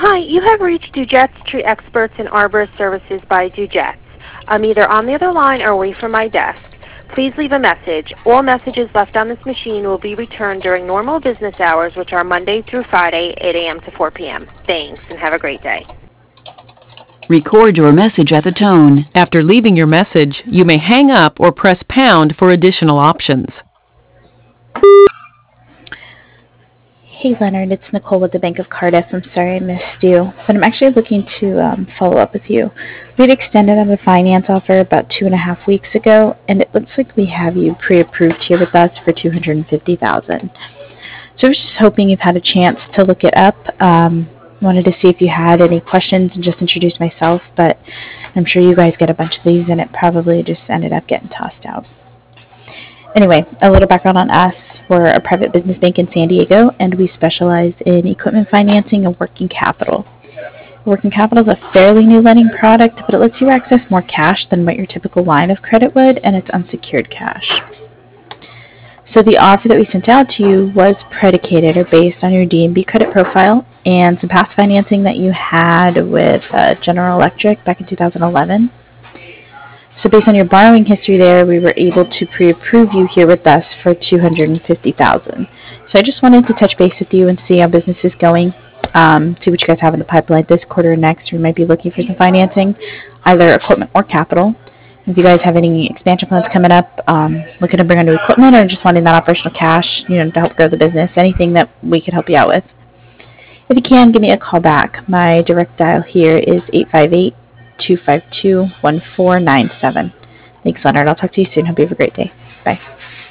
Hi, you have reached Dujet's Tree Experts and Arborist Services by Dujet. I'm either on the other line or away from my desk. Please leave a message. All messages left on this machine will be returned during normal business hours, which are Monday through Friday, 8 a.m. to 4 p.m. Thanks, and have a great day. Record your message at the tone. After leaving your message, you may hang up or press pound for additional options. Hey Leonard, it's Nicole with the Bank of Cardiff. I'm sorry I missed you, but I'm actually looking to follow up with you. We had extended on a finance offer about 2.5 weeks ago, and it looks like we have you pre-approved here with us for $250,000. So I was just hoping you've had a chance to look it up. Wanted to see if you had any questions and just introduce myself, but I'm sure you guys get a bunch of these, and it probably just ended up getting tossed out. Anyway, a little background on us. We're a private business bank in San Diego, and we specialize in equipment financing and working capital. Working capital is a fairly new lending product, but it lets you access more cash than what your typical line of credit would, and it's unsecured cash. So the offer that we sent out to you was predicated or based on your D&B credit profile and some past financing that you had with General Electric back in 2011. So based on your borrowing history there, we were able to pre-approve you here with us for $250,000. So I just wanted to touch base with you and see how business is going, see what you guys have in the pipeline this quarter or next. We might be looking for some financing, either equipment or capital. If you guys have any expansion plans coming up, looking to bring on new equipment or just wanting that operational cash, to help grow the business, anything that we could help you out with. If you can, give me a call back. My direct dial here is 858-252-1497. Thanks, Leonard. I'll talk to you soon. Hope you have a great day. Bye.